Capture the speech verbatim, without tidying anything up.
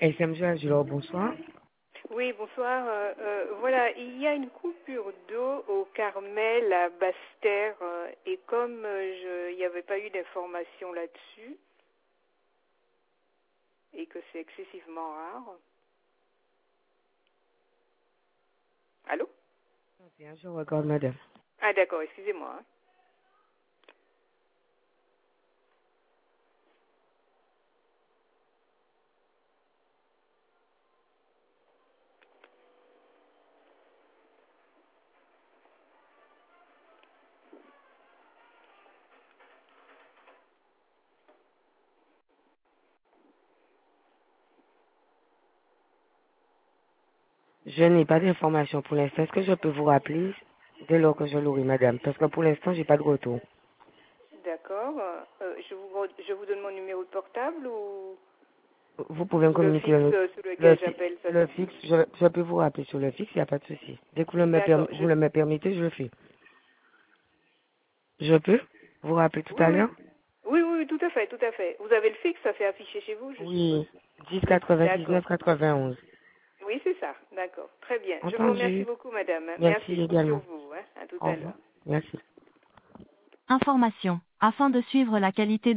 S M G Agilor, bonsoir. Oui, bonsoir. Euh, euh, voilà, il y a une coupure d'eau au Carmel à Basse-Terre euh, et comme euh, je, il n'y avait pas eu d'informations là-dessus et que c'est excessivement rare. Allô? Je regarde, madame. Ah d'accord, excusez-moi. Hein. Je n'ai pas d'informations pour l'instant. Est-ce que je peux vous rappeler dès lors que je l'aurai, madame? Parce que pour l'instant, j'ai pas de retour. D'accord. Euh, je, vous, je vous donne mon numéro de portable ou, Vous pouvez me ou le communiquer fixe le, euh, sur le, lequel fi- j'appelle ça le suffit. fixe. Je, je peux vous rappeler sur le fixe, il n'y a pas de souci. Dès que vous le me, D'accord. perm- Je... vous le me permettez, je le fais. Je peux vous rappeler tout Oui, à oui. l'heure? Oui, oui, tout à fait, tout à fait. Vous avez le fixe, ça fait afficher chez vous, je suppose. Oui. dix Oui, quatre-vingt-dix-neuf d'accord. quatre-vingt-onze. Oui, c'est ça. D'accord. Très bien. Je vous remercie Entendu. beaucoup, madame. Merci Merci. Je compte sur également. vous. Hein. À tout Au à revoir. l'heure. Merci. Information. Afin de suivre la qualité